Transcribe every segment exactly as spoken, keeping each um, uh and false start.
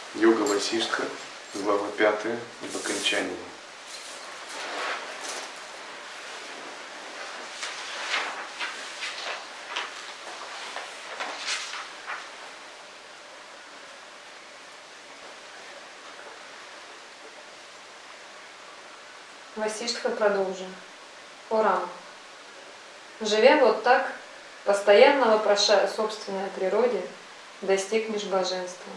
Йога Васиштха, глава пятая, об окончании. Васиштха продолжим. Урам. Живя вот так, постоянно вопрошая собственной природе, достигнешь блаженства.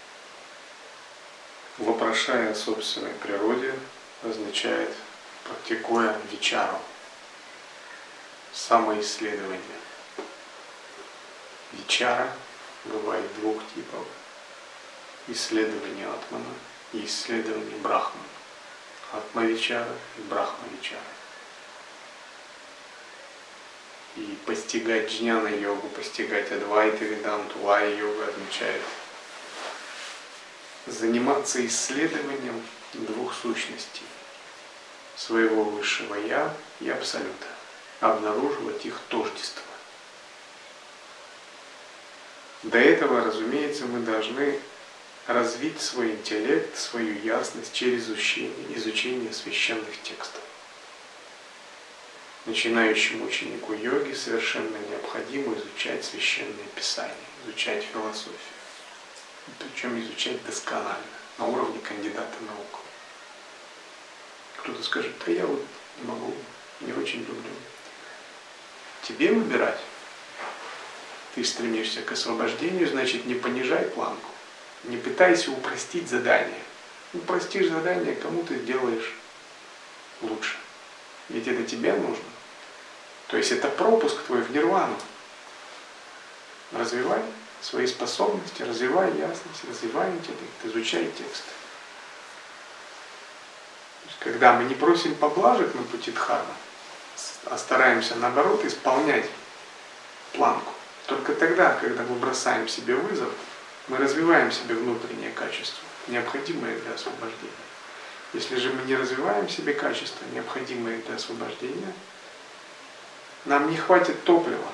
Вопрошая о собственной природе означает практикуя вичару, самоисследование. Вичара бывает двух типов: исследование атмана и исследование брахмана. Атма-вичара и брахма-вичара. И постигать джняна-йогу, постигать адвайта-веданту, лая-йогу означает заниматься исследованием двух сущностей: своего высшего Я и Абсолюта, обнаруживать их тождество. До этого, разумеется, мы должны развить свой интеллект, свою ясность через изучение, изучение священных текстов. Начинающему ученику йоги совершенно необходимо изучать священные писания, изучать философию. Причем изучать досконально, на уровне кандидата наук. Кто-то скажет: да я вот не могу, не очень люблю. Тебе выбирать. Ты стремишься к освобождению, значит, не понижай планку. Не пытайся упростить задание. Упростишь задание, кому ты сделаешь лучше. Ведь это тебе нужно. То есть это пропуск твой в нирвану. Развивай свои способности, развивай ясность, развивай интеллект, изучай текст. Когда мы не просим поблажек на пути дхармы, а стараемся наоборот исполнять планку, только тогда, когда мы бросаем себе вызов, мы развиваем в себе внутреннее качество, необходимое для освобождения. Если же мы не развиваем в себе качество, необходимое для освобождения, нам не хватит топлива.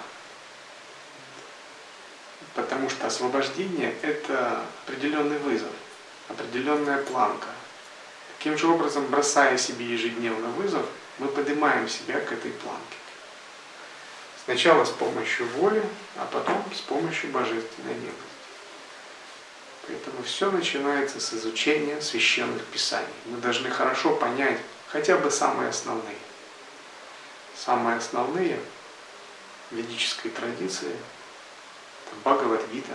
Потому что освобождение – это определенный вызов, определенная планка. Таким же образом, бросая себе ежедневно вызов, мы поднимаем себя к этой планке. Сначала с помощью воли, а потом с помощью божественной милости. Поэтому все начинается с изучения священных писаний. Мы должны хорошо понять хотя бы самые основные. Самые основные в ведической традиции – это Бхагавад-гита,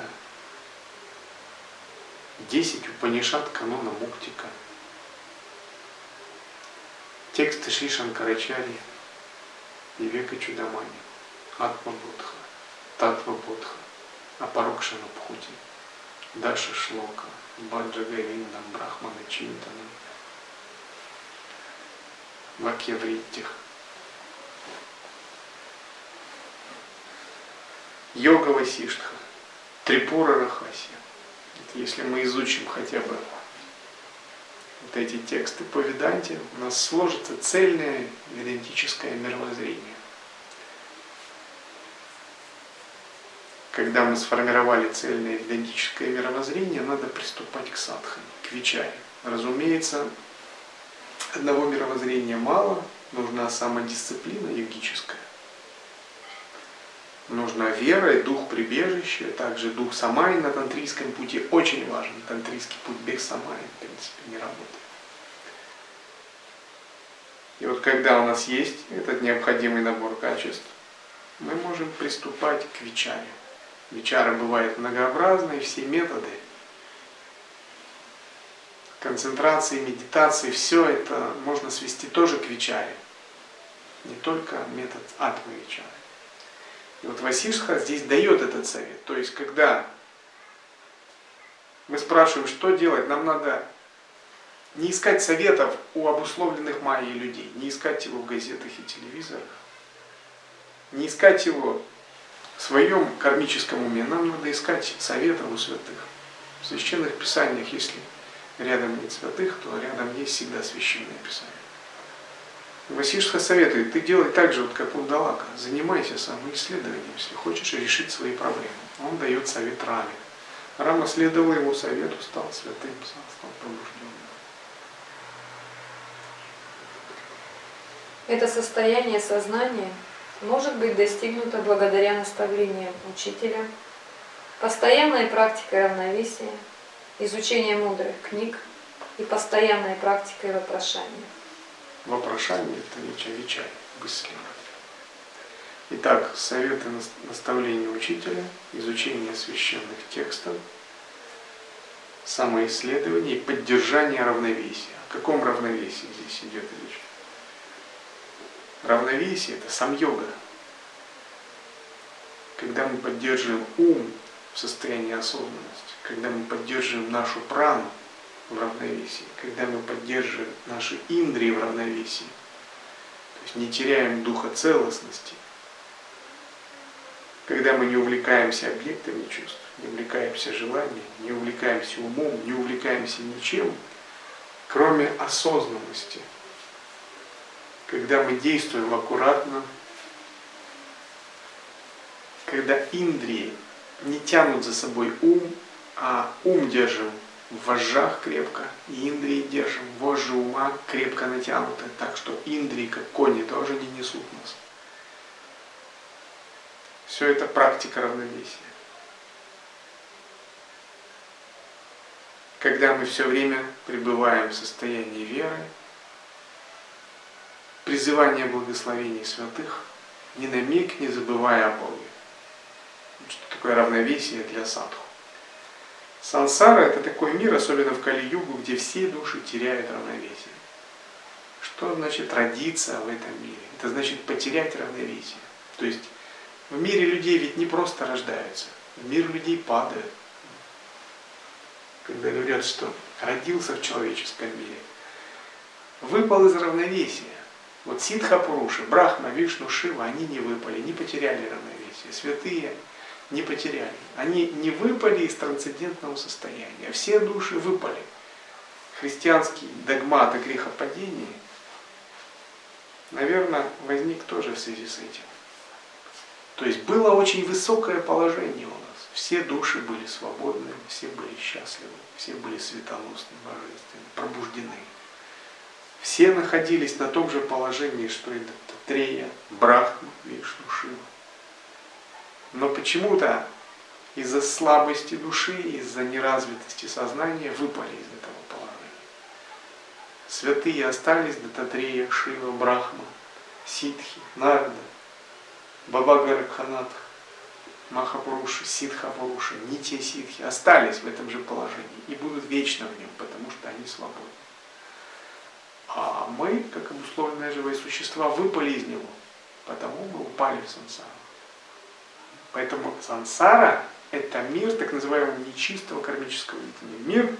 десять Упанишад канона Муктика, тексты Шри Шанкарачарьи, Вивека Чудамани, Атма-бодха, Татва-бодха, Апарокшана-бхути, Даша Шлока, Баджа-говиндам, Брахмана-чинтанам, Вакьявриттих. Йога Васиштха, Трипура Рахасья. Если мы изучим хотя бы вот эти тексты по Веданте, у нас сложится цельное ведантическое мировоззрение. Когда мы сформировали цельное ведантическое мировоззрение, надо приступать к садхане, к вичаре. Разумеется, одного мировоззрения мало, нужна самодисциплина йогическая. Нужна вера и дух прибежища, также дух самаи на тантрийском пути очень важен. Тантрийский путь без самаи, в принципе, не работает. И вот когда у нас есть этот необходимый набор качеств, мы можем приступать к вичаре. Вичара бывает многообразной, все методы концентрации, медитации, все это можно свести тоже к вичаре. Не только метод атма-вичары. И вот Васиштха здесь дает этот совет. То есть, когда мы спрашиваем, что делать, нам надо не искать советов у обусловленных майей людей, не искать его в газетах и телевизорах, не искать его в своем кармическом уме. Нам надо искать советов у святых. В священных писаниях, если рядом нет святых, то рядом есть всегда священное писание. Васиштха советует: ты делай так же, вот как Ундалака, занимайся самоисследованием, если хочешь решить свои проблемы. Он дает совет Раме. Рама следовал его совету, стал святым, стал пробужденным. Это состояние сознания может быть достигнуто благодаря наставлениям учителя, постоянной практикой равновесия, изучением мудрых книг и постоянной практикой вопрошания. Вопрошание – это вича-вичай, мысленно. Итак, советы наставления учителя, изучение священных текстов, самоисследование и поддержание равновесия. О каком равновесии здесь идет речь? Равновесие – это сам-йога. Когда мы поддерживаем ум в состоянии осознанности, когда мы поддерживаем нашу прану в равновесии, когда мы поддерживаем наши индрии в равновесии, то есть не теряем духа целостности, когда мы не увлекаемся объектами чувств, не увлекаемся желанием, не увлекаемся умом, не увлекаемся ничем, кроме осознанности, когда мы действуем аккуратно, когда индрии не тянут за собой ум, а ум держим в вожжах крепко, и индрии держим, вожжи ума крепко натянуты, так что индрии, как кони, тоже не несут нас. Все это практика равновесия. Когда мы все время пребываем в состоянии веры, призывания благословений святых, ни на миг не забывая о Боге. Что такое равновесие для садху? Сансара – это такой мир, особенно в Кали-югу, где все души теряют равновесие. Что значит родиться в этом мире? Это значит потерять равновесие. То есть в мире людей ведь не просто рождаются, в мир людей падают. Когда говорят, что родился в человеческом мире, выпал из равновесия. Вот Сиддха-пуруши, Брахма, Вишну, Шива, они не выпали, не потеряли равновесие. Святые не потеряли. Они не выпали из трансцендентного состояния. Все души выпали. Христианский догмат о грехопадении, наверное, возник тоже в связи с этим. То есть было очень высокое положение у нас. Все души были свободны, все были счастливы, все были светоносны, божественны, пробуждены. Все находились на том же положении, что и Даттатрея, Брахма, Вишну, Шива. Но почему-то из-за слабости души, из-за неразвитости сознания выпали из этого положения. Святые остались: Даттатрея, Шива, Брахма, Ситхи, Нарада, Баба Горакханатха, Махапуруши, Сиддха-пуруши, Нитья Ситхи остались в этом же положении и будут вечно в нем, потому что они свободны. А мы, как обусловленные живые существа, выпали из него, потому мы упали в сансару. Поэтому сансара – это мир так называемого нечистого кармического видения. Мир,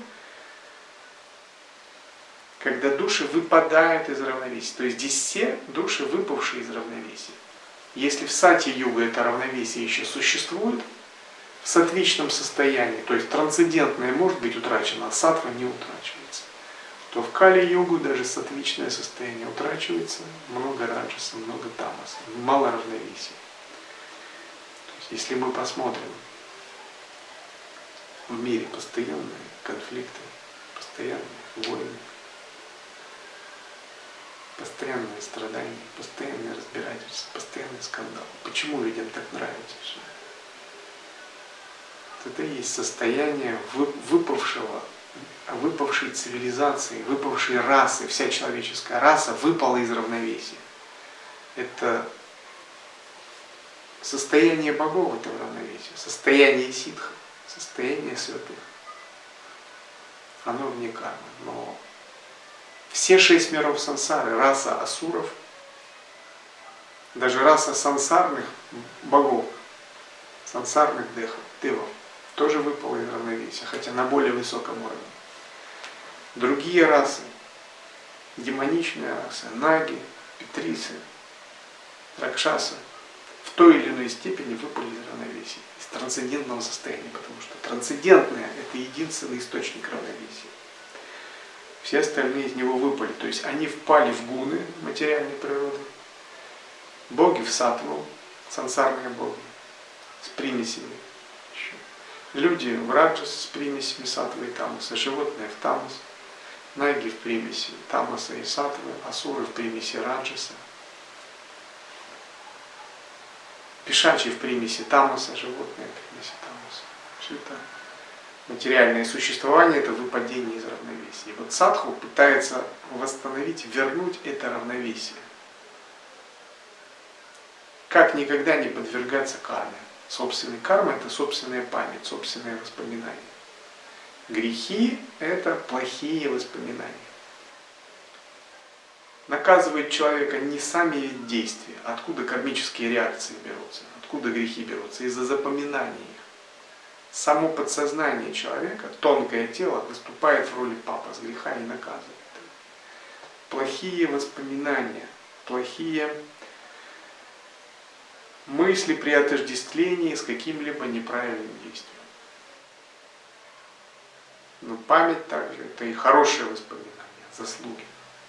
когда души выпадают из равновесия. То есть здесь все души, выпавшие из равновесия. Если в сати-юга это равновесие еще существует, в сатвичном состоянии, то есть трансцендентное может быть утрачено, а сатва не утрачивается, то в кали-югу даже сатвичное состояние утрачивается, много раджаса, много тамаса, мало равновесия. То есть, если мы посмотрим в мире постоянные конфликты, постоянные войны, постоянные страдания, постоянные разбирательства, постоянные скандалы. Почему людям так нравится все это? Это и есть состояние выпавшего, выпавшей цивилизации, выпавшей расы. Вся человеческая раса выпала из равновесия. Это состояние богов этого равновесия, состояние ситха, состояние святых. Оно вне кармы. Но все шесть миров сансары, раса асуров, даже раса сансарных богов, сансарных дехов, девов, тоже выпала из равновесия, хотя на более высоком уровне. Другие расы, демоничные расы, наги, петрисы, ракшасы, в той или иной степени выпали из равновесия, из трансцендентного состояния, потому что трансцендентное – это единственный источник равновесия. Все остальные из него выпали, то есть они впали в гуны материальной природы, боги в саттву, сансарные боги, с примесями еще. Люди в раджас с примесями саттвы и тамаса, животные в тамас, наги в примеси тамаса и саттвы, асуры в примеси раджаса, пешачи в примеси тамаса, животные в примеси тамаса. Все это материальное существование, это выпадение из равновесия. И вот садху пытается восстановить, вернуть это равновесие. Как никогда не подвергаться карме. Собственная карма – это собственная память, собственные воспоминания. Грехи – это плохие воспоминания. Наказывает человека не сами действия, а откуда кармические реакции берутся, откуда грехи берутся, из-за запоминания их. Само подсознание человека, тонкое тело, выступает в роли папы с греха и наказывает. Плохие воспоминания, плохие мысли при отождествлении с каким-либо неправильным действием. Но память также это и хорошие воспоминания, заслуги.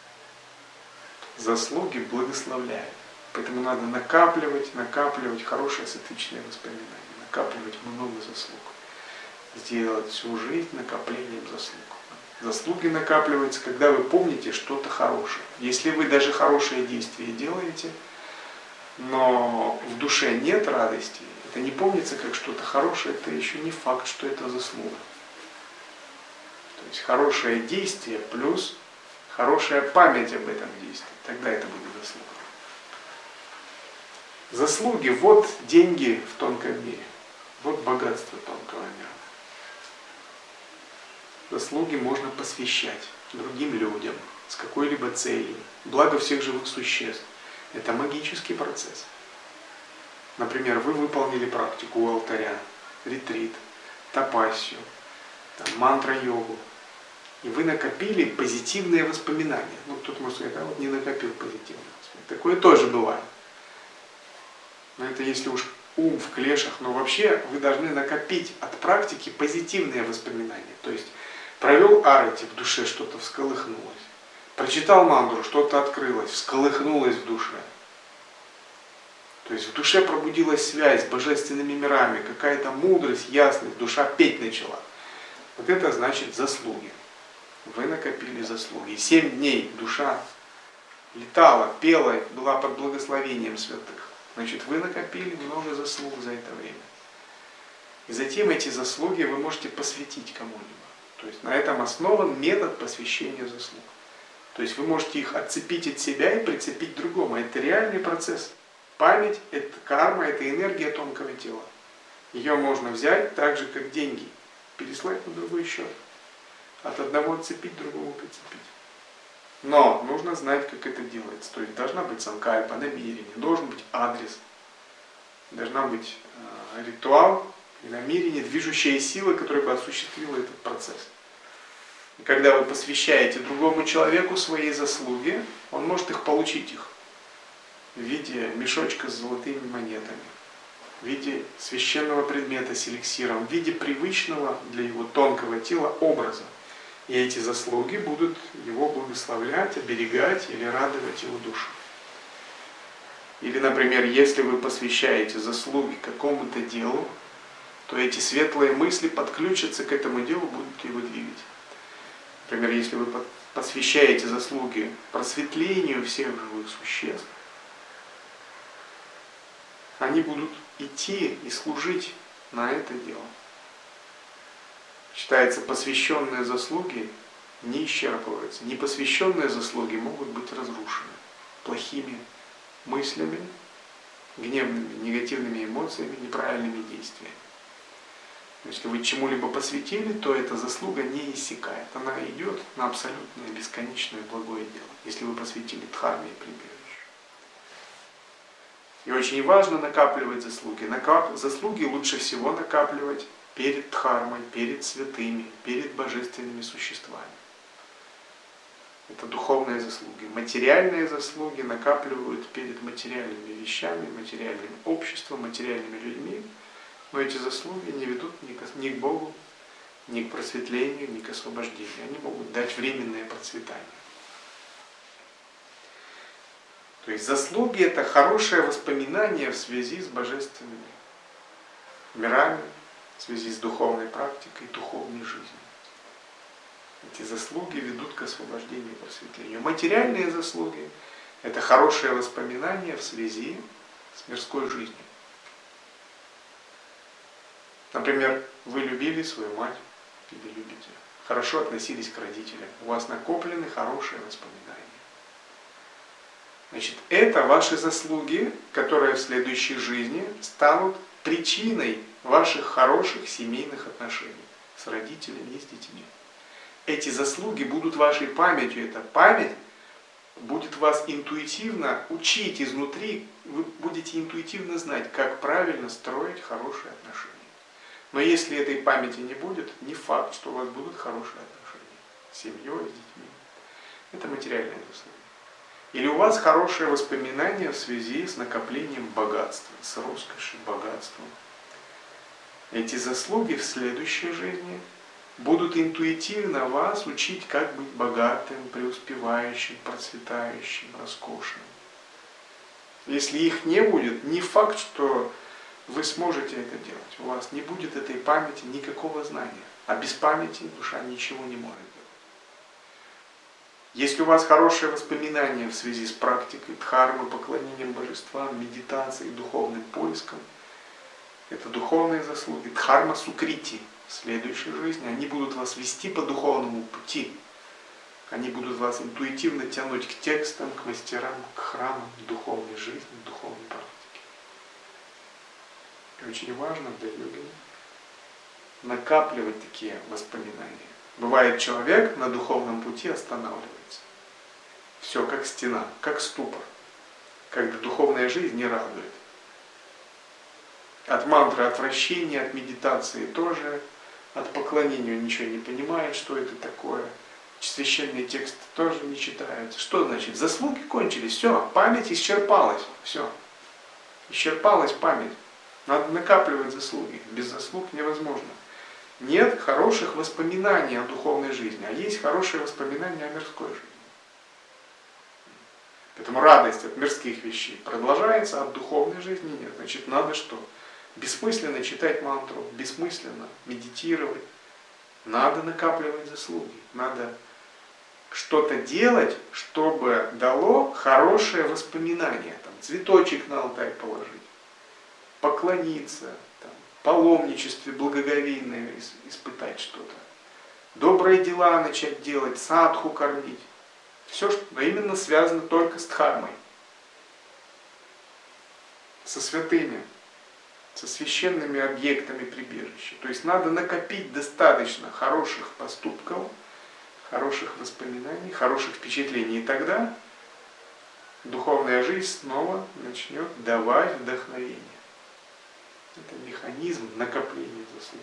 Заслуги благословляют. Поэтому надо накапливать, накапливать хорошие сатвичные воспоминания, накапливать много заслуг. Сделать всю жизнь накоплением заслуг. Заслуги накапливаются, когда вы помните что-то хорошее. Если вы даже хорошие действия делаете, но в душе нет радости, это не помнится как что-то хорошее, это еще не факт, что это заслуга. То есть хорошее действие плюс хорошая память об этом действии, тогда это будет заслуга. Заслуги, вот деньги в тонком мире, вот богатство тонкого мира. Заслуги можно посвящать другим людям с какой-либо целью, благо всех живых существ. Это магический процесс. Например, вы выполнили практику у алтаря, ретрит, тапассию, там, мантра-йогу, и вы накопили позитивные воспоминания. Ну, кто-то может сказать, а вот не накопил позитивные воспоминания. Такое тоже бывает. Но это если уж ум в клешах, но вообще вы должны накопить от практики позитивные воспоминания. То есть провел арати, в душе что-то всколыхнулось. Прочитал мантру, что-то открылось, всколыхнулось в душе. То есть в душе пробудилась связь с божественными мирами, какая-то мудрость, ясность, душа петь начала. Вот это значит заслуги. Вы накопили заслуги. И семь дней душа летала, пела, была под благословением святых. Значит, вы накопили много заслуг за это время. И затем эти заслуги вы можете посвятить кому-либо. То есть на этом основан метод посвящения заслуг. То есть вы можете их отцепить от себя и прицепить к другому. Это реальный процесс. Память – это карма, это энергия тонкого тела. Ее можно взять так же, как деньги, переслать на другой счет. От одного отцепить, другому прицепить. Но нужно знать, как это делается. То есть должна быть санкальпа, намерение, должен быть адрес, должна быть э, ритуал и намерение, движущая сила, которая бы осуществила этот процесс. И когда вы посвящаете другому человеку свои заслуги, он может их получить их в виде мешочка с золотыми монетами, в виде священного предмета с эликсиром, в виде привычного для его тонкого тела образа. И эти заслуги будут его благословлять, оберегать или радовать его душу. Или, например, если вы посвящаете заслуги какому-то делу, то эти светлые мысли подключатся к этому делу, будут его двигать. Например, если вы посвящаете заслуги просветлению всех живых существ, они будут идти и служить на это дело. Считается, посвященные заслуги не исчерпываются. Непосвященные заслуги могут быть разрушены плохими мыслями, гневными, негативными эмоциями, неправильными действиями. Если вы чему-либо посвятили, то эта заслуга не иссякает. Она идет на абсолютное, бесконечное благое дело, если вы посвятили дхарме и прибежищу. И очень важно накапливать заслуги. Накап... Заслуги лучше всего накапливать перед дхармой, перед святыми, перед божественными существами. Это духовные заслуги. Материальные заслуги накапливают перед материальными вещами, материальным обществом, материальными людьми. Но эти заслуги не ведут ни к, ни к Богу, ни к просветлению, ни к освобождению. Они могут дать временное процветание. То есть заслуги – это хорошее воспоминание в связи с божественными мирами, в связи с духовной практикой, духовной жизнью. Эти заслуги ведут к освобождению и просветлению. Материальные заслуги – это хорошие воспоминания в связи с мирской жизнью. Например, вы любили свою мать или любите, хорошо относились к родителям, у вас накоплены хорошие воспоминания. Значит, это ваши заслуги, которые в следующей жизни станут причиной ваших хороших семейных отношений с родителями и с детьми. Эти заслуги будут вашей памятью. Эта память будет вас интуитивно учить изнутри. Вы будете интуитивно знать, как правильно строить хорошие отношения. Но если этой памяти не будет, не факт, что у вас будут хорошие отношения с семьей, с детьми. Это материальные заслуги. Или у вас хорошие воспоминания в связи с накоплением богатства, с роскошью, богатством. Эти заслуги в следующей жизни будут интуитивно вас учить, как быть богатым, преуспевающим, процветающим, роскошным. Если их не будет, не факт, что вы сможете это делать. У вас не будет этой памяти, никакого знания. А без памяти душа ничего не может делать. Если у вас хорошие воспоминания в связи с практикой дхармы, поклонением божествам, медитацией, духовным поиском, это духовные заслуги, дхарма сукрити в следующей жизни, они будут вас вести по духовному пути. Они будут вас интуитивно тянуть к текстам, к мастерам, к храмам, к духовной жизни, к духовной практике. И очень важно для йогина накапливать такие воспоминания. Бывает, человек на духовном пути останавливается. Все как стена, как ступор, когда духовная жизнь не радует. От мантры отвращения, от медитации тоже, от поклонения он ничего не понимает, что это такое. Священные тексты тоже не читаются. Что значит? Заслуги кончились, все, память исчерпалась, все. Исчерпалась память. Надо накапливать заслуги. Без заслуг невозможно. Нет хороших воспоминаний о духовной жизни, а есть хорошие воспоминания о мирской жизни. Поэтому радость от мирских вещей продолжается, а от духовной жизни нет. Значит, надо что? Бессмысленно читать мантру, бессмысленно медитировать. Надо накапливать заслуги. Надо что-то делать, чтобы дало хорошее воспоминание. Там, цветочек на алтарь положить, поклониться, там, паломничестве благоговейное испытать что-то. Добрые дела начать делать, садху кормить. Все, что именно связано только с дхармой. Со святыми, со священными объектами прибежища. То есть надо накопить достаточно хороших поступков, хороших воспоминаний, хороших впечатлений. И тогда духовная жизнь снова начнет давать вдохновение. Это механизм накопления заслуг.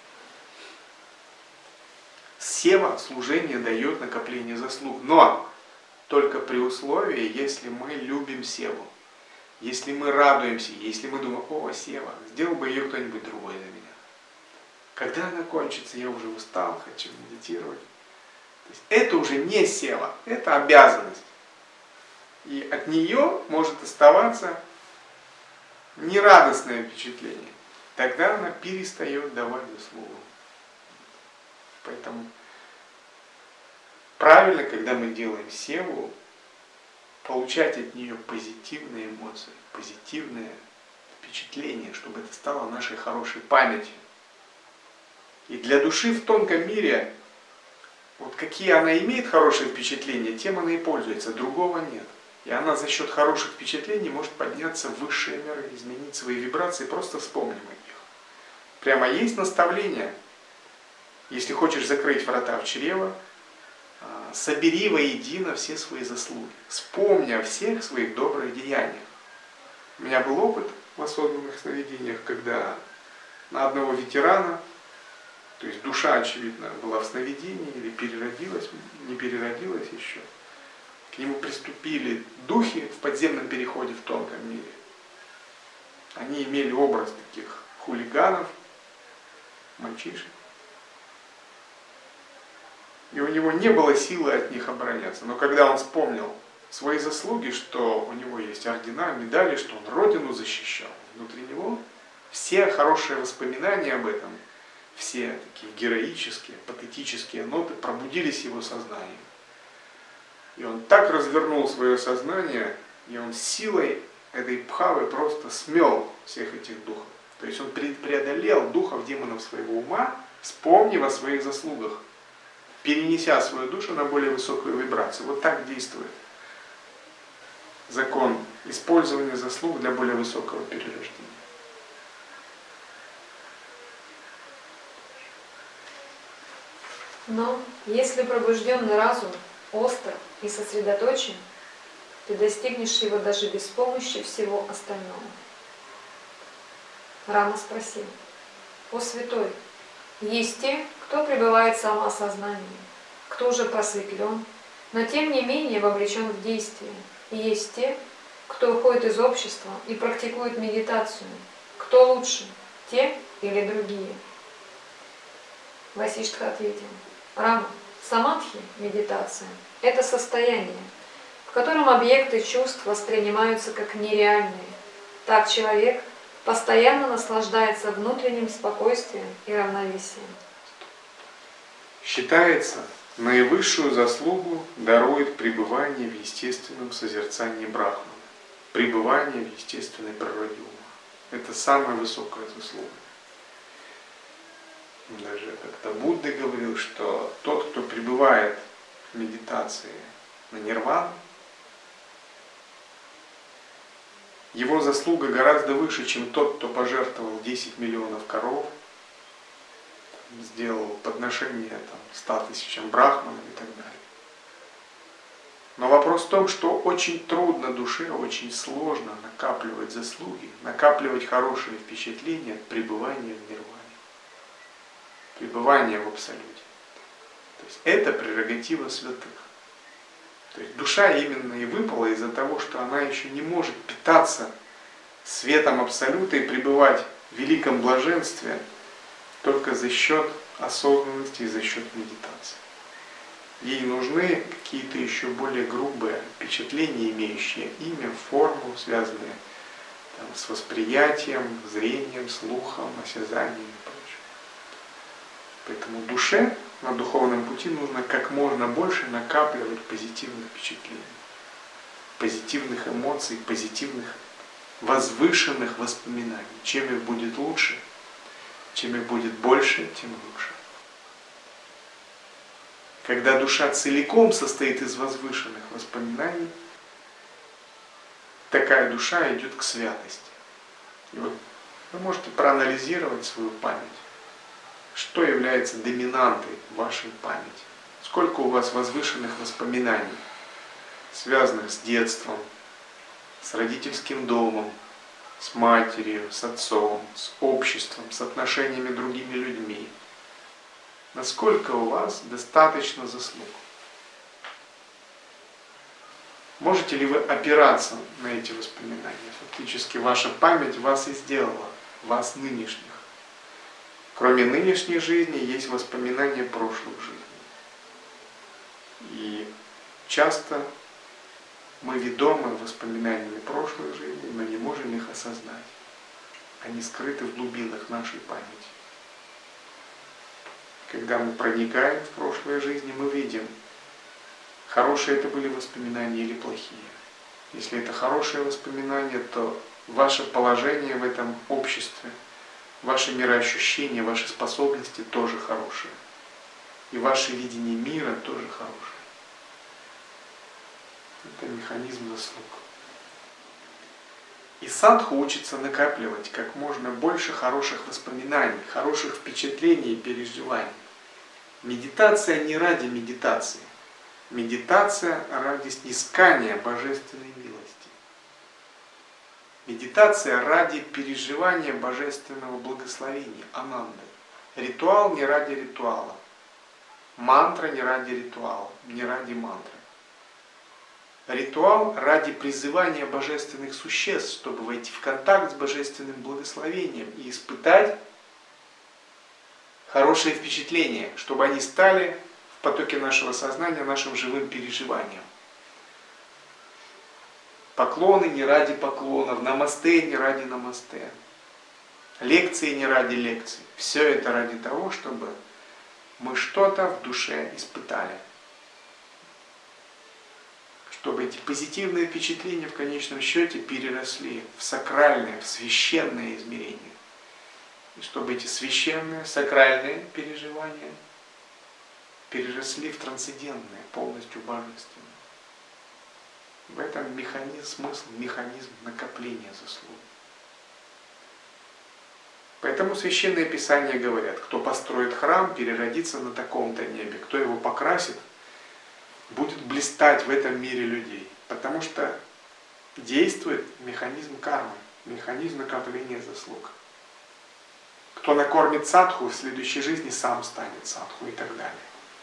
Сева, служение, дает накопление заслуг. Но только при условии, если мы любим севу. Если мы радуемся, если мы думаем, о, сева, сделал бы ее кто-нибудь другой за меня. Когда она кончится, я уже устал, хочу медитировать. То есть это уже не сева, это обязанность. И от нее может оставаться нерадостное впечатление. Тогда она перестает давать заслугу. Поэтому правильно, когда мы делаем севу, получать от нее позитивные эмоции, позитивные впечатления, чтобы это стало нашей хорошей памятью. И для души в тонком мире, вот какие она имеет хорошие впечатления, тем она и пользуется, другого нет. И она за счет хороших впечатлений может подняться в высшие миры, изменить свои вибрации, просто вспомним о них. Прямо есть наставление. Если хочешь закрыть врата в чрево, собери воедино все свои заслуги. Вспомни о всех своих добрых деяниях. У меня был опыт в осознанных сновидениях, когда на одного ветерана, то есть душа, очевидно, была в сновидении или переродилась, не переродилась еще, к нему приступили духи в подземном переходе в тонком мире. Они имели образ таких хулиганов, мальчишек. И у него не было силы от них обороняться. Но когда он вспомнил свои заслуги, что у него есть ордена, медали, что он родину защищал, внутри него все хорошие воспоминания об этом все такие героические, патетические ноты пробудились в его сознании. И он так развернул свое сознание, и он силой этой пхавы просто смел всех этих духов. То есть он преодолел духов демонов своего ума, вспомнив о своих заслугах, перенеся свою душу на более высокую вибрацию. Вот так действует закон использования заслуг для более высокого перерождения. Но если пробужденный разум остр и сосредоточен, ты достигнешь его даже без помощи всего остального. Рама спросил: «О святой, есть те, кто пребывает в самоосознании, кто уже просветлен, но тем не менее вовлечен в действие, и есть те, кто уходит из общества и практикует медитацию. Кто лучше, те или другие?» Васиштха ответил: Рама, самадхи, медитация, это состояние, в котором объекты чувств воспринимаются как нереальные. Так человек постоянно наслаждается внутренним спокойствием и равновесием. Считается, наивысшую заслугу дарует пребывание в естественном созерцании Брахмана, пребывание в естественной природе ума. Это самая высокая заслуга. Даже как-то Будда говорил, что тот, кто пребывает в медитации на нирвану, его заслуга гораздо выше, чем тот, кто пожертвовал десять миллионов коров, сделал подношение там, ста тысячам брахманам и так далее. Но вопрос в том, что очень трудно душе, очень сложно накапливать заслуги, накапливать хорошие впечатления от пребывания в нирване, пребывания в абсолюте. То есть это прерогатива святых. То есть душа именно и выпала из-за того, что она еще не может питаться светом абсолюта и пребывать в великом блаженстве только за счет осознанности и за счет медитации. Ей нужны какие-то еще более грубые впечатления, имеющие имя, форму, связанные там, с восприятием, зрением, слухом, осязанием и прочее. Поэтому душе на духовном пути нужно как можно больше накапливать позитивных впечатлений, позитивных эмоций, позитивных возвышенных воспоминаний. Чем их будет лучше, чем их будет больше, тем лучше. Когда душа целиком состоит из возвышенных воспоминаний, такая душа идет к святости. И вот вы можете проанализировать свою память. Что является доминантой вашей памяти? Сколько у вас возвышенных воспоминаний, связанных с детством, с родительским домом, с матерью, с отцом, с обществом, с отношениями с другими людьми? Насколько у вас достаточно заслуг? Можете ли вы опираться на эти воспоминания? Фактически ваша память вас и сделала, вас нынешних. Кроме нынешней жизни есть воспоминания прошлых жизней. И часто мы ведомы воспоминаниями прошлой жизни, но не можем их осознать. Они скрыты в глубинах нашей памяти. Когда мы проникаем в прошлые жизни, мы видим, хорошие это были воспоминания или плохие. Если это хорошие воспоминания, то ваше положение в этом обществе, ваше мироощущение, ваши способности тоже хорошие. И ваше видение мира тоже хорошее. Это механизм заслуг. И садху учится накапливать как можно больше хороших воспоминаний, хороших впечатлений и переживаний. Медитация не ради медитации. Медитация ради снискания божественной милости. Медитация ради переживания божественного благословения, ананды. Ритуал не ради ритуала. Мантра не ради ритуала, не ради мантры. Ритуал ради призывания божественных существ, чтобы войти в контакт с божественным благословением и испытать хорошие впечатления, чтобы они стали в потоке нашего сознания нашим живым переживанием. Поклоны не ради поклонов, намасте не ради намасте. Лекции не ради лекций. Все это ради того, чтобы мы что-то в душе испытали. Чтобы эти позитивные впечатления в конечном счете переросли в сакральное, в священное измерение. И чтобы эти священные, сакральные переживания переросли в трансцендентное, полностью божественное. В этом механизм, смысл, механизм накопления заслуг. Поэтому Священные Писания говорят, кто построит храм, переродится на таком-то небе, кто его покрасит, будет блистать в этом мире людей. Потому что действует механизм кармы, механизм накопления заслуг. Кто накормит садху, в следующей жизни сам станет садху и так далее.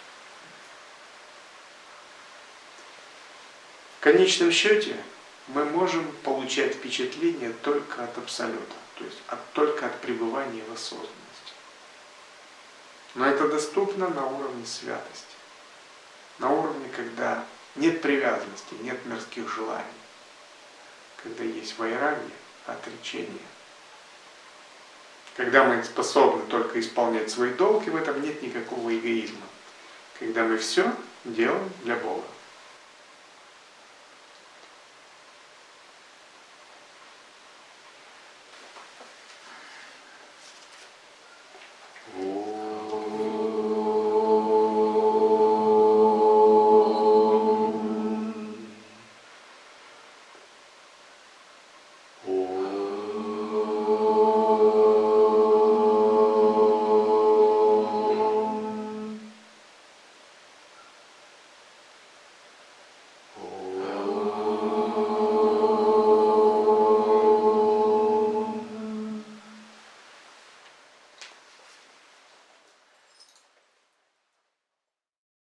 В конечном счете мы можем получать впечатление только от Абсолюта, то есть от, только от пребывания в осознанности. Но это доступно на уровне святости, на уровне, когда нет привязанности, нет мирских желаний, когда есть вайрагья, отречение. Когда мы способны только исполнять свой долг, и в этом нет никакого эгоизма. Когда мы все делаем для Бога.